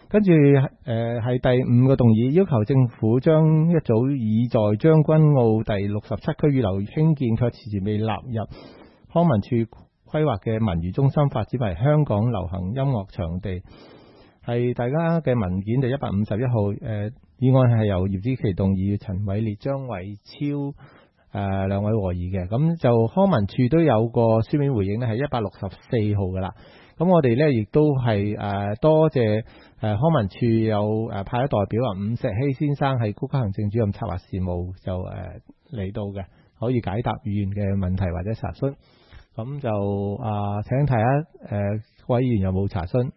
跟住係第5個動議，要求政府將一早已在將軍澳第67區預留興建卻遲遲未納入康文署規劃嘅文娛中心發展為香港流行音樂場地，係大家嘅文件第151號。議案係由葉子琪動議，陳偉烈、張偉超兩位和議嘅。咁就康文署都有個書面回應呢，係164號噶啦。咁我哋呢亦都係多謝康文署有派咗代表伍石希先生係高級行政主任策劃事務就嚟到嘅，可以解答議員嘅問題或者查詢。咁就請睇下各位議員有冇查詢？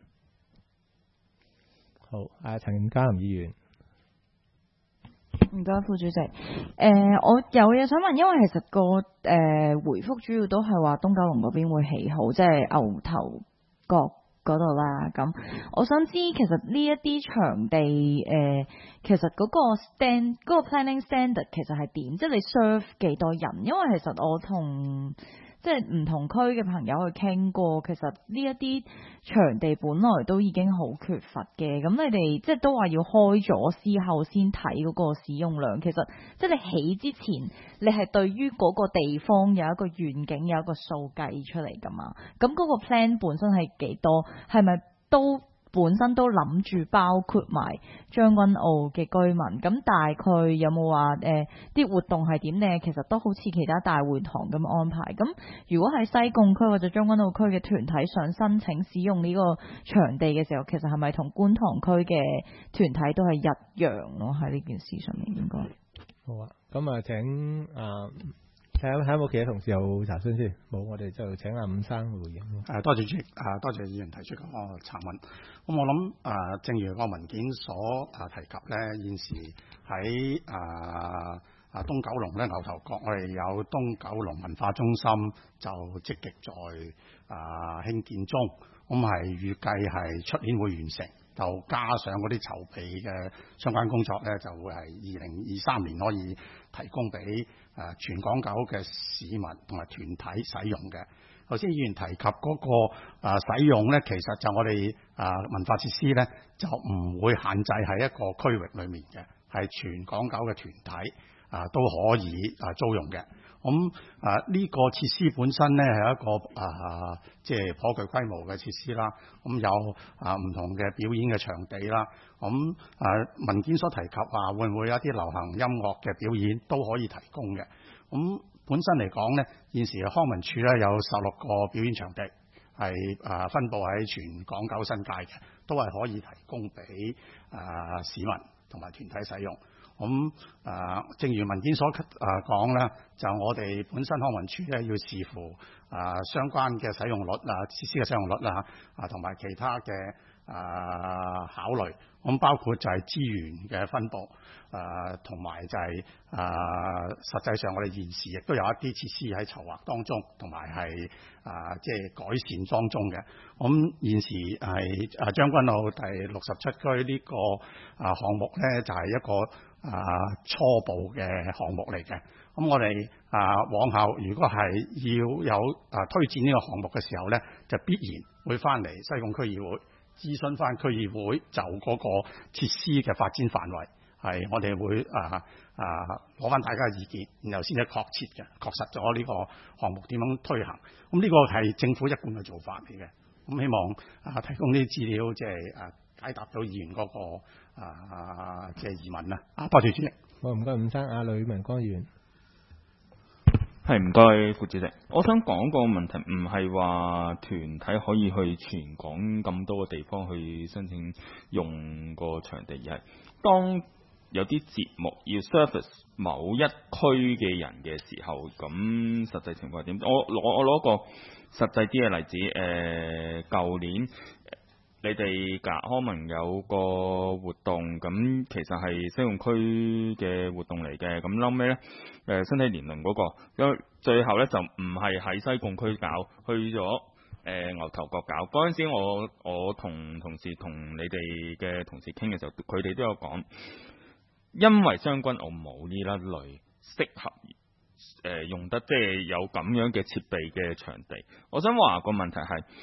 好，陳嘉林議員。 唔該，副主席。我有嘢想問，因為其實個回覆主要都係話東九龍嗰邊會起好，即係牛頭角嗰度啦。咁我想知其實呢一啲場地其實嗰個 planning standard 其實係點？即係你 serve 幾多人？因為其實我同即係唔同區嘅朋友去傾過，其實呢一啲場地本來都已經好缺乏嘅。咁你哋即係都話要開咗之後先睇嗰個使用量。其實即係你起之前，你係對於嗰個地方有一個願景，有一個數計出嚟㗎嘛？咁嗰個 plan 本身係幾多？係咪都本身都諗住包括埋將軍澳嘅居民？咁大概有冇話啲活動係點呢？其實都好似其他大會堂咁安排。咁如果喺西貢區或者將軍澳區嘅團體想申請使用呢個場地嘅時候，其實係咪同觀塘區嘅團體都係一樣咯？喺呢件事上面應該好啊。咁請睇下有冇其他同事有查詢先？冇，我哋就請伍生回應。 多謝主席，多謝議員提出個查問。咁我諗正如個文件所提及咧，現時喺東九龍咧牛頭角，我哋有東九龍文化中心就積極在興建中，咁係預計係出年會完成，就加上嗰啲籌備嘅相關工作咧，就會係2023年可以提供俾全港九嘅市民同埋團體使用嘅。頭先議員提及嗰個使用咧，其實就我哋文化設施咧就唔會限制喺一個區域裏面嘅，係全港九嘅團體都可以租用嘅。咁呢個設施本身咧係一個即係頗具規模嘅設施啦。咁有唔同嘅表演嘅場地啦。咁文件所提及會唔會有一啲流行音樂嘅表演都可以提供嘅。咁本身嚟講咧，現時康文署咧有16個表演場地，係分佈喺全港九新界嘅，都係可以提供俾市民同埋團體使用。咁正如文件所講咧，就我哋本身康文署咧要視乎相關嘅使用率設施嘅使用率同埋其他嘅考慮。咁包括就係資源嘅分佈，同埋就係實際上我哋現時亦都有一啲設施喺籌劃當中，同埋係即係改善當中嘅。咁現時係將軍澳第67區呢個項目咧，就係一個初步嘅項目嚟嘅。咁我哋往後如果係要有推薦呢個項目嘅時候咧，就必然會翻嚟西貢區議會諮詢翻區議會，就嗰個設施嘅發展範圍係我哋會攞翻大家嘅意見，然後先至確實咗呢個項目點樣推行。咁呢個係政府一貫嘅做法嚟嘅。咁希望提供呢啲資料，即係解答到議員嗰個即係疑問啦。多謝主席。 好，唔該伍生。呂文光議員。 係，唔該副主席。我想講個問題，唔係話團體可以去全港咁多個地方去申請用個場地，而係當有啲節目要 service 某一區嘅人嘅時候，咁實際情況係點？我攞個實際啲嘅例子，舊年你哋康文有個活動，咁其實係西貢區嘅活動嚟嘅，咁後尾咧，身體年齡嗰個，最後咧就唔係喺西貢區搞，去咗牛頭角搞。嗰陣時我同事同你哋嘅同事傾嘅時候，佢哋都有講，因為將軍澳冇呢一類適合用得即係有咁樣嘅設備嘅場地。我想話個問題係，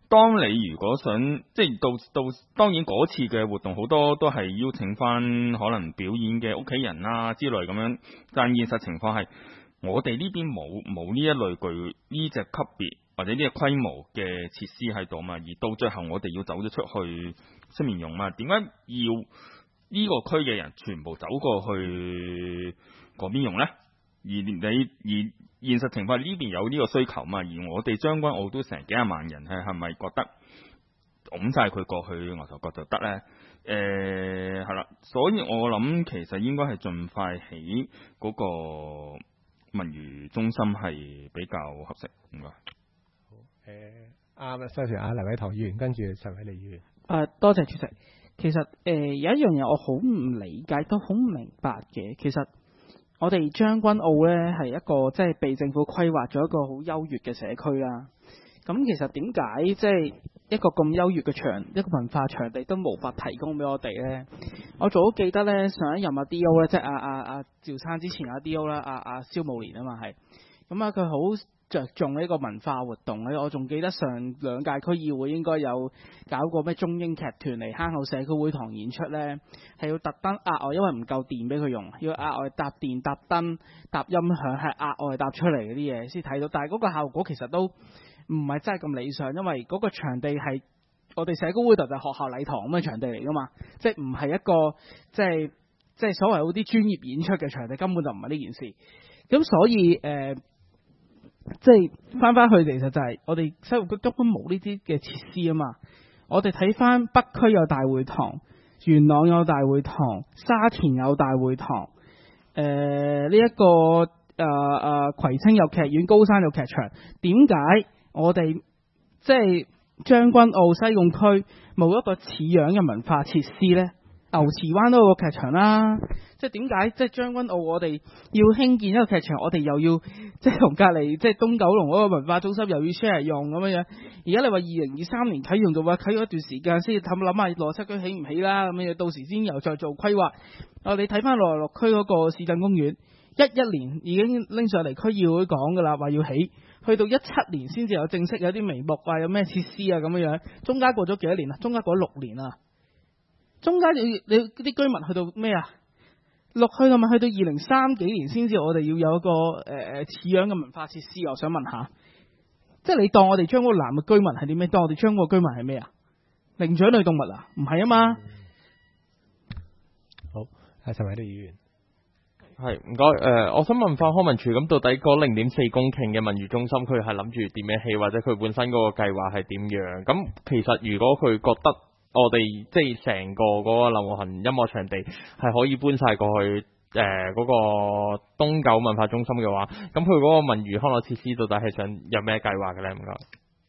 當你如果想即係到當然嗰次嘅活動好多都係邀請翻可能表演嘅屋企人啦之類咁樣，但現實情況係我哋呢邊冇呢一類具呢隻級別或者呢個規模嘅設施喺度嘛，而到最後我哋要走咗出去出面用嘛，點解要呢個區嘅人全部走過去嗰邊用呢？而現實情況呢邊有呢個需求嘛，而我哋將軍澳都成幾廿萬人，係咪覺得拱晒佢過去牛頭角就得呢？係啦，所以我諗其實應該係盡快起嗰個文娛中心係比較合適，應該。 啱啦，收住啊，黎偉棠議員，跟住陳偉利議員。 多謝主席。其實有一樣嘢我好唔理解，都好唔明白嘅。其實我哋將軍澳呢係一個即係被政府規劃咗一個好優越嘅社區啦。咁其實點解即係一個咁優越嘅一個文化場地都無法提供俾我哋呢？我仲好記得呢，上一任阿 D.O. 呢，即係阿趙生之前阿 D.O. 啦，阿蕭慕蓮啊嘛係。咁啊佢好着重呢個文化活動咧，我仲記得上兩屆區議會應該有搞過咩中英劇團嚟坑口社區會堂演出呢，係要特登額外，因為唔夠電俾佢用，要額外搭電、搭燈、搭音響，係額外搭出嚟嗰啲嘢先睇到。但係嗰個效果其實都唔係真係咁理想，因為嗰個場地係我哋社區會堂就係學校禮堂咁嘅場地嚟㗎嘛，即係唔係一個即係所謂嗰啲專業演出嘅場地，根本就唔係呢件事。咁所以即係翻去，其實就係我哋西湖區根本冇呢啲嘅設施啊嘛。我哋睇翻北區有大會堂，元朗有大會堂，沙田有大會堂，呢一個葵青有劇院，高山有劇場。點解我哋即係將軍澳西貢區冇一個似樣嘅文化設施呢？牛池灣都有個劇場啦，即係點解即係將軍澳我哋要興建一個劇場，我哋又要即係同隔離即係東九龍嗰個文化中心又要 share 用咁樣樣。而家你話2023年啟用嘅話，啟用一段時間先諗下羅七區起唔起啦咁樣，到時先又再做規劃。你睇翻落區嗰個市鎮公園，11年已經拎上嚟區議會講㗎啦，話要起，去到17年先至有正式有啲眉目啊，有咩設施啊咁樣樣。中間過咗幾多年啊？中間過咗6年啊！中間你啲居民去到咩啊？落去咁咪去到2030幾年先至，我哋要有一個似樣嘅文化設施。我想問下，即係你當我哋將軍澳南嘅居民係啲咩？當我哋將軍澳居民係咩啊？靈長類動物啊？唔係啊嘛。 好，係陳偉利議員。 係唔該，我想問翻康文署，咁到底嗰0.4公頃嘅文娛中心，佢係諗住點樣起，或者佢本身嗰個計劃係點樣？咁其實如果佢覺得我哋即係成個嗰個流行音樂場地係可以搬晒過去嗰個東九文化中心嘅話，咁佢嗰個文娛康樂設施到底係想有咩計劃嘅咧？唔該。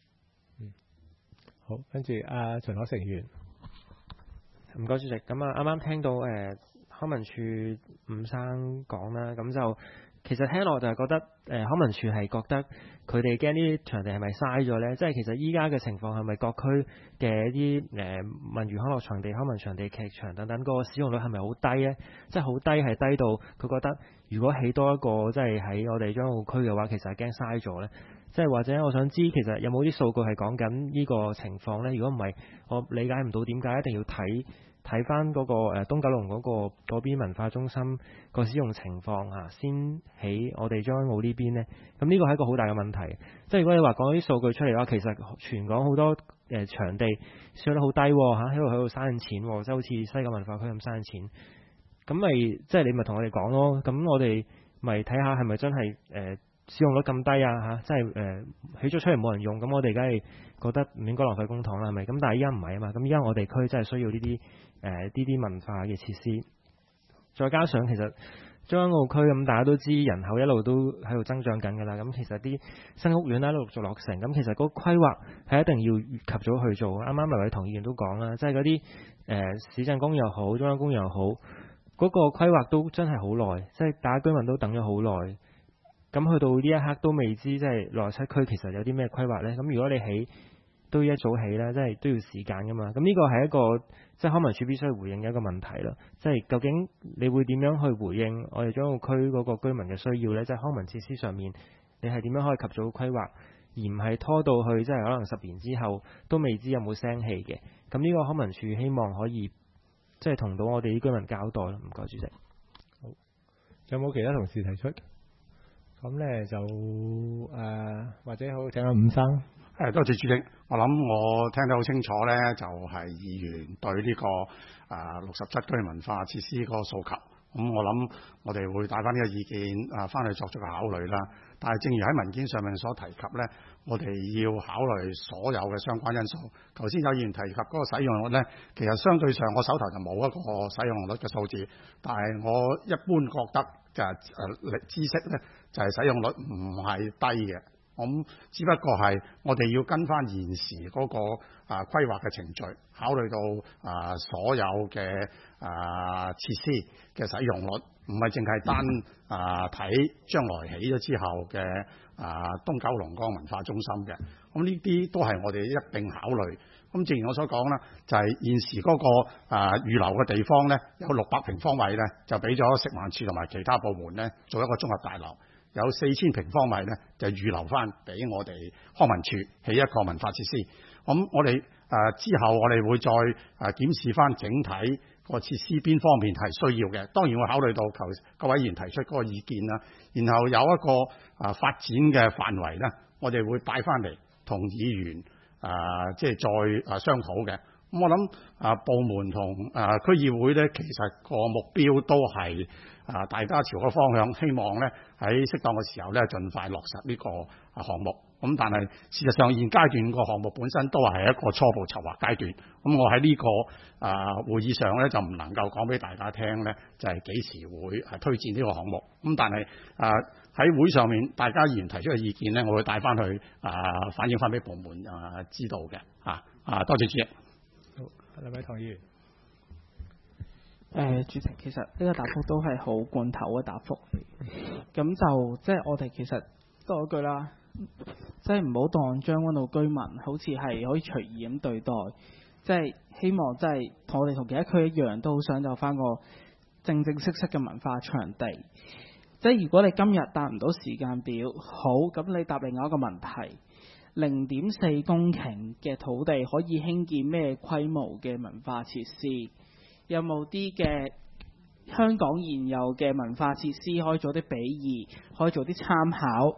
好，跟住秦可成議員。 唔該主席，咁啱啱聽到康文署伍生講啦，咁就其實聽落就係覺得康文署係覺得佢哋驚呢啲場地係咪嘥咗呢？即係其實依家嘅情況係咪各區嘅一啲文娛康樂場地、康文場地、劇場等等嗰個使用率係咪好低呢？即係好低，係低到佢覺得如果起多一個即係喺我哋將澳區嘅話，其實係驚嘥咗呢。即係或者我想知其實有冇啲數據係講緊呢個情況呢？如果唔係，我理解唔到點解一定要睇翻嗰個東九龍嗰邊文化中心個使用情況先起我哋將澳呢邊呢。咁呢個係一個好大嘅問題。即係如果你話講啲數據出嚟嘅話，其實全港好多場地使用率好低喺度嘥緊錢，即係好似西九文化區咁嘥緊錢。咁咪即係你咪同我哋講咯。咁我哋咪睇下係咪真係使用率咁低即係起咗出嚟冇人用，咁我哋梗係覺得唔應該浪費公帑啦，係咪？咁但係依家唔係啊嘛，咁依家我哋區真係需要呢啲文化嘅設施，再加上其實將軍澳區咁大家都知人口一路都喺度增長緊㗎啦，咁其實啲新屋苑咧陸續落成，咁其實嗰個規劃係一定要及早去做。啱啱黎偉棠議員都講啦，即係嗰啲市鎮公又好，中央公又好，嗰個規劃都真係好耐，即係大家居民都等咗好耐。咁去到呢一刻都未知，即係內七區其實有啲咩規劃呢？咁如果你起都一早起啦，即係都要時間噶嘛。咁呢個係一個即係康文署必須去回應嘅一個問題啦。即係究竟你會點樣去回應我哋將澳區嗰個居民嘅需要呢？即係康文設施上面，你係點樣可以及早規劃， 而唔係拖到去即係可能10年之後都未知有冇聲氣嘅。咁呢個康文署希望可以即係同到我哋啲居民交代咯。唔該主席。 好，有冇其他同事提出？咁咧就或者好請阿伍生。 多謝主席。我諗我聽得好清楚咧，就係議員對呢個67區文化設施個訴求。咁我諗我哋會帶翻呢個意見翻去作出個考慮啦。但係正如喺文件上面所提及咧，我哋要考慮所有嘅相關因素。頭先有議員提及嗰個使用率咧，其實相對上我手頭就冇一個使用率嘅數字，但係我一般覺得就係知識咧就係使用率唔係低嘅。咁只不過係我哋要跟翻現時嗰個規劃嘅程序，考慮到所有嘅設施嘅使用率，唔係淨係單睇將來起咗之後嘅東九龍嗰個文化中心嘅。咁呢啲都係我哋一並考慮。咁正如我所講啦，就係現時嗰個預留嘅地方咧，有600平方米咧，就俾咗食環署同埋其他部門咧做一個綜合大樓。有4000平方米咧，就預留翻俾我哋康文署起一個文化設施。咁我哋之後我哋會再檢視翻整體個設施邊方面係需要嘅。當然會考慮到各位議員提出嗰個意見啦。然後有一個發展嘅範圍咧，我哋會帶翻嚟同議員即係再商討嘅。咁我諗部門同區議會咧，其實個目標都係大家朝個方向，希望咧喺適當嘅時候咧，盡快落實呢個項目。咁但係事實上現階段個項目本身都係一個初步籌劃階段。咁我喺呢個會議上咧就唔能夠講俾大家聽咧，就係幾時會推薦呢個項目。咁但係喺會上面大家議員提出嘅意見咧，我會帶翻去反映翻俾部門知道嘅。多謝主席。 好，兩位唐議員。 主席，其實呢個答覆都係好罐頭嘅答覆嚟，咁就即係我哋其實多一句啦，即係唔好當將軍澳居民好似係可以隨意咁對待，即係希望即係同我哋同其他區一樣，都好想有翻個正正式式嘅文化場地。即係如果你今日答唔到時間表，好，咁你答另外一個問題，0.4公頃嘅土地可以興建咩規模嘅文化設施？有冇啲嘅香港現有嘅文化設施可以做啲比擬，可以做啲參考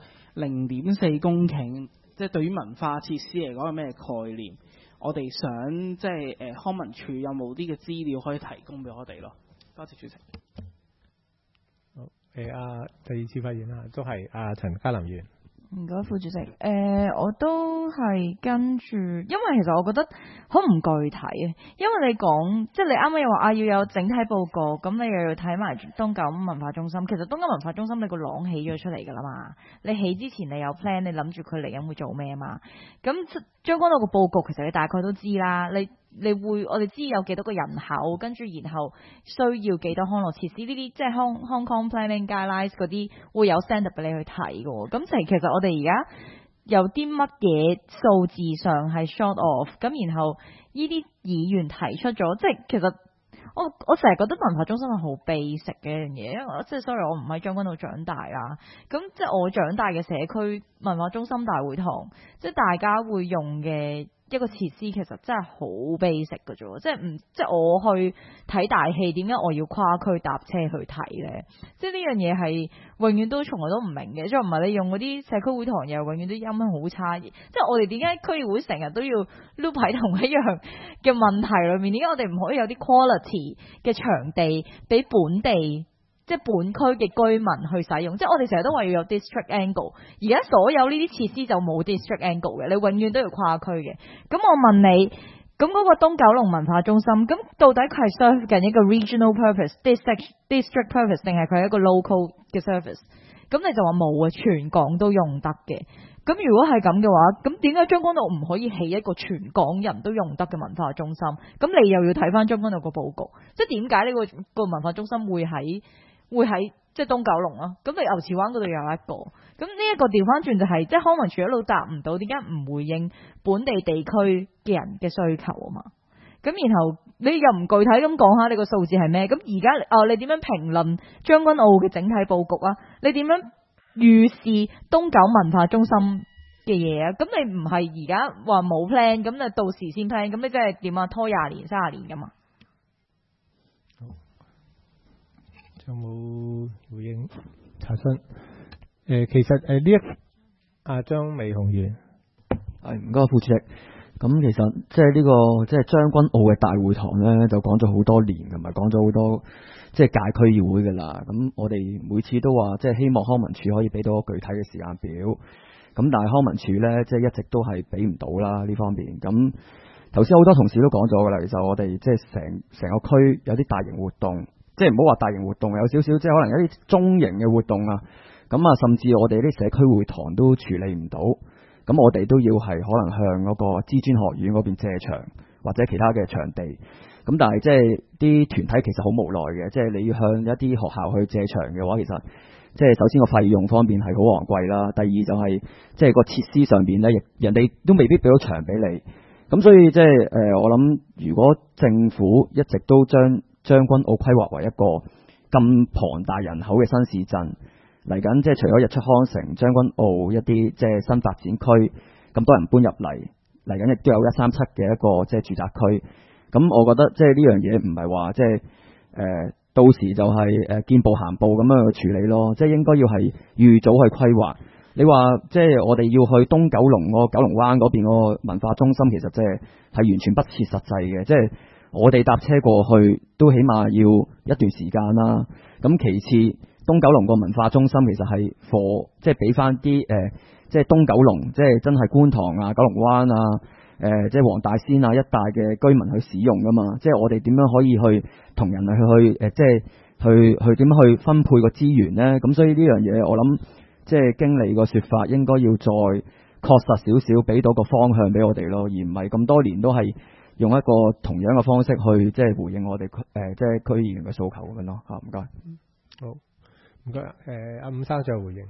？0.4公頃，即係對於文化設施嚟講係咩概念？我哋想即係康文署有冇啲嘅資料可以提供俾我哋咯？多謝主席。 好，第二次發言啦，都係陳嘉琳議員。 唔該，副主席。我都係跟住，因為其實我覺得好唔具體啊。因為你講，即係你啱啱又話要有整體報告，咁你又要睇埋東九文化中心。其實東九文化中心你個廊起咗出嚟㗎啦嘛，你起之前你有 plan，你諗住佢嚟緊會做咩啊嘛？咁將軍澳個佈局其實你大概都知啦，我哋知有幾多個人口，跟住然後需要幾多康樂設施，呢啲即係 Hong Kong Planning Guidelines 嗰啲會有 send up 俾你去睇嘅。咁其實我哋而家有啲乜嘢數字上係 short of， 咁然後呢啲議員提出咗，即係其實我成日覺得文化中心係好 basic 嘅一樣嘢，因為即係 sorry 我唔喺將軍澳長大啦，咁即係我長大嘅社區文化中心大會堂，即係大家會用嘅一個設施其實真係好 basic 嘅啫，即係我去睇大戲，點解我要跨區搭車去睇呢？即係呢樣嘢係永遠都從來都唔明嘅，即係唔係你用嗰啲社區會堂又永遠都音響好差，即係我哋點解區議會成日都要 loop 喺同一樣嘅問題裏面？點解我哋唔可以有啲 quality 嘅場地俾本地？即係本區嘅居民去使用，即係我哋成日都話要有 district angle， 而家所有呢啲設施就冇 district angle 嘅，你永遠都要跨區嘅。咁我問你，咁嗰個東九龍文化中心，咁到底佢係 serve 緊一個 regional purpose、district purpose， 定係佢係一個 local 嘅 service？ 咁你就話冇啊，全港都用得嘅。咁如果係咁嘅話，咁點解將軍澳唔可以起一個全港人都用得嘅文化中心？咁你又要睇翻將軍澳個佈局，即係點解呢個文化中心會喺即係東九龍咯？咁你牛池灣嗰度有一個，咁呢一個調翻轉就係、即係康文署一路答唔到，點解唔回應本地地區嘅人嘅需求啊嘛？咁然後你又唔具體咁講下你個數字係咩？咁而家你點樣評論將軍澳嘅整體佈局啊？你點樣預示東九文化中心嘅嘢啊。咁你唔係而家話冇 plan，咁就到時先 plan，咁你真係點啊？拖20年、30年噶嘛？ 有冇回應查詢？其實呢一張美雄議員係唔該副主席。咁其實即係呢個即係將軍澳嘅大會堂咧，就講咗好多年，同埋講咗好多即係屆區議會㗎啦。咁我哋每次都話即係希望康文署可以俾到個具體嘅時間表。咁但係康文署咧，即係一直都係俾唔到啦呢方面。咁頭先好多同事都講咗㗎啦，其實我哋即係成個區有啲大型活動，即係唔好話大型活動，有少少即係可能有啲中型嘅活動啊。咁啊，甚至我哋啲社區會堂都處理唔到。咁我哋都要係可能向嗰個資專學院嗰邊借場或者其他嘅場地，咁但係即係啲團體其實好無奈嘅，即係你要向一啲學校去借場嘅話，其實即係首先個費用方面係好昂貴啦，第二就係即係個設施上邊咧，人哋都未必俾到場俾你，咁所以即係我諗如果政府一直都將將軍澳規劃為一個咁龐大人口嘅新市鎮。嚟緊即係除咗日出康城、將軍澳一啲即係新發展區，咁多人搬入嚟緊亦都有137嘅一個即係住宅區。咁我覺得即係呢樣嘢唔係話即係到時就係見步行步咁樣去處理咯，即係應該要係預早去規劃。你話即係我哋要去東九龍九龍灣嗰邊個文化中心，其實即係完全不切實際嘅。即係我哋搭車過去都起碼要一段時間啦。咁其次，東九龍個文化中心其實係即係俾翻啲即係東九龍，即係真係觀塘啊、九龍灣啊、即係黃大仙啊一帶嘅居民去使用噶嘛。即係我哋點樣可以去同人去即係去點樣去分配個資源呢？咁所以呢樣嘢我諗即係經理個說法應該要再確實少少，俾到個方向俾我哋咯，而唔係咁多年都係用一個同樣嘅方式去即係回應我哋即係區議員嘅訴求咁樣咯。唔該。 好。唔該，阿伍生再回應。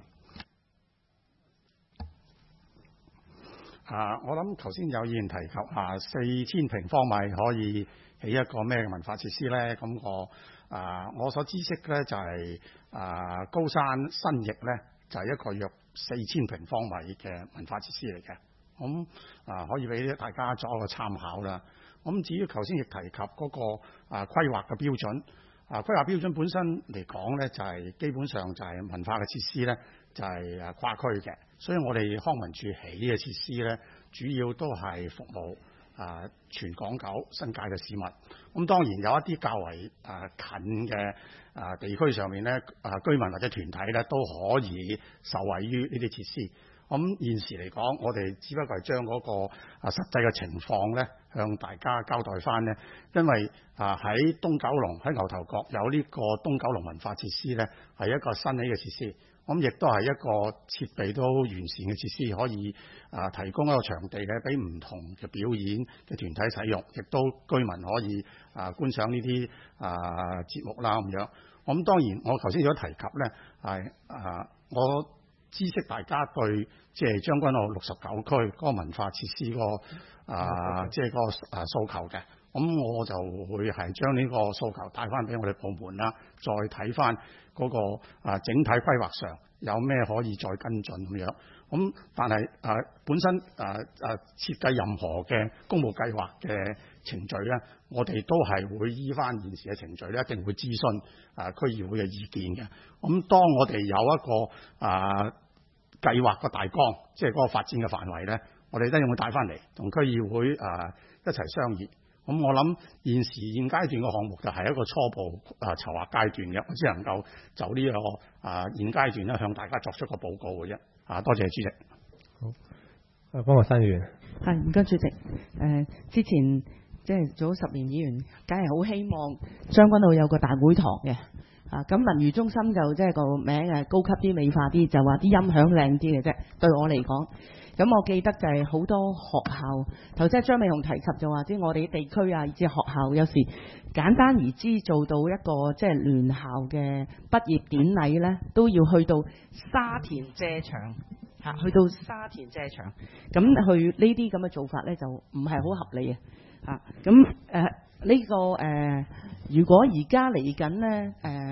我諗頭先有議員提及4000平方米可以起一個咩文化設施咧？咁我所知悉咧就係高山新翼咧就係一個約4000平方米嘅文化設施嚟嘅。咁可以俾大家作一個參考啦。咁至於頭先亦提及嗰個規劃嘅標準。規劃標準本身嚟講呢，就係基本上就係文化嘅設施呢，就係跨區嘅，所以我哋康文署起嘅設施呢，主要都係服務全港九新界嘅市民。咁當然有一啲較為近嘅地區上面呢，居民或者團體呢，都可以受惠於呢啲設施。咁現時嚟講，我哋只不過係將嗰個實際嘅情況呢，向大家交代翻呢。因為喺東九龍喺牛頭角有呢個東九龍文化設施呢，係一個新起嘅設施。咁亦都係一個設備都完善嘅設施，可以提供一個場地咧，俾唔同嘅表演嘅團體使用，亦都居民可以觀賞呢啲節目啦咁樣。咁當然我頭先有提及呢，係我知悉大家對即係將軍澳69區嗰個文化設施即係個訴求嘅，咁我就會係將呢個訴求帶翻俾我哋部門啦，再睇翻嗰個整體規劃上有咩可以再跟進咁樣。咁但係本身設計任何嘅公務計劃嘅程序咧，我哋都係會依翻現時嘅程序咧，一定會諮詢區議會嘅意見嘅。咁當我哋有一個計劃個大綱，即係嗰個發展嘅範圍咧，我哋都要會帶翻嚟同區議會一齊商議。咁我諗現階段嘅項目就係一個初步籌劃階段嘅，我只能夠就呢個現階段咧向大家作出個報告嘅啫。多謝主席。 好，方國珊議員。 係，唔該主席。之前即係早10年議員，梗係好希望將軍澳有個大會堂嘅。咁文娛中心就即係個名高級啲、美化啲，就話啲音響靚啲嘅啫。對我嚟講，咁我記得就係好多學校，頭先張美雄提及就話，即係我哋啲地區啊，以至學校有時簡單而知做到一個即係聯校嘅畢業典禮呢，都要去到沙田借場去到沙田借場，咁去呢啲咁嘅做法呢，就唔係好合理啊！咁呢個如果而家嚟緊呢，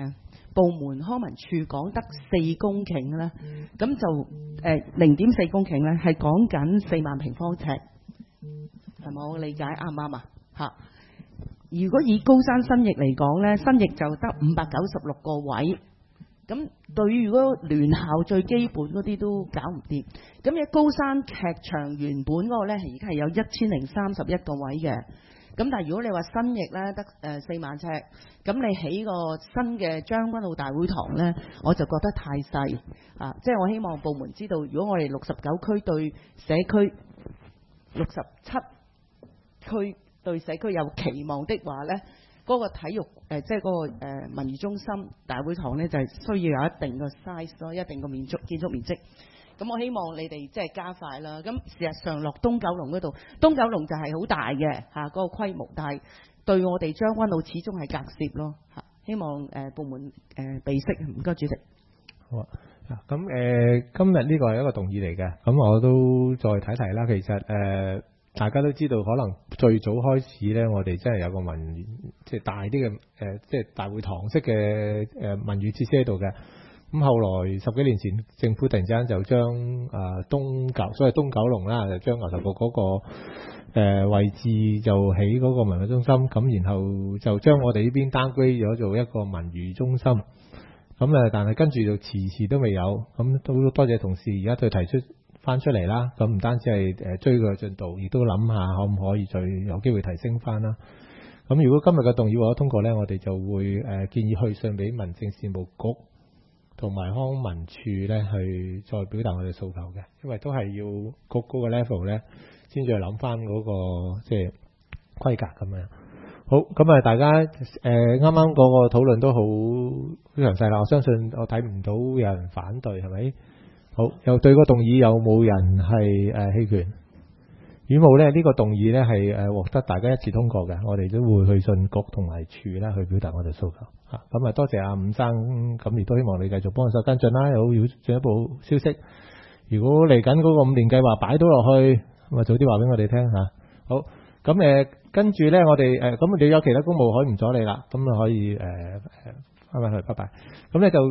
部門康文署講得4公頃咧，咁就0.4公頃咧係講緊4萬平方尺，係咪我理解啱唔啱啊？嚇！如果以高山新翼嚟講咧，新翼就得596個位。咁對於如果聯校最基本嗰啲都搞唔掂，咁嘅高山劇場原本嗰個咧而家係有1031個位嘅，咁但係如果你話新翼咧得4萬尺，咁你起個新嘅將軍澳大會堂咧，我就覺得太細啊！即係我希望部門知道，如果我哋69區對社區67區對社區有期望的話咧。嗰個體育即係嗰個文娛中心大會堂咧，就係需要有一定嘅 size 咯，一定嘅建築面積。咁我希望你哋即係加快啦。咁事實上落東九龍嗰度，東九龍就係好大嘅嗰個規模，但係對我哋將軍澳始終係隔涉咯嚇。希望部門備悉，唔該主席。 好啊，咁今日呢個係一個動議嚟嘅，咁我都再睇睇啦。其實大家都知道，可能最早開始呢，我哋真係有個即係大啲嘅即係大會堂式嘅文娛設施喺度嘅。咁後來10幾年前，政府突然之間就將所謂東九龍啦，就將牛頭角嗰個位置就起嗰個文娛中心，咁然後就將我哋呢邊 downgrade 咗做一個文娛中心。咁但係跟住就遲都未有，咁都多謝同事而家再提出翻出嚟啦，咁唔單止係追佢嘅進度，亦都諗下可唔可以再有機會提升翻啦。咁如果今日嘅動議獲得通過呢，我哋就會建議去信俾民政事務局同埋康文署呢，去再表達我哋訴求嘅，因為都係要局嗰個 level 呢先至諗翻嗰個即係規格咁樣。好，咁大家啱啱嗰個討論都好詳細啦，我相信我睇唔到有人反對，係咪？好，又對個動議有冇人係棄權？如果冇呢，呢個動議呢係獲得大家一致通過嘅，我哋都會去信局同埋處啦，去表達我哋訴求嚇。咁多謝阿伍生，咁亦都希望你繼續幫手跟進啦。有進一步消息，如果嚟緊嗰個5年計劃擺到落去，咁早啲話俾我哋聽嚇。好，咁跟住呢，我哋咁你有其他公務可以唔阻你啦，咁可以翻返去，拜拜。咁呢就。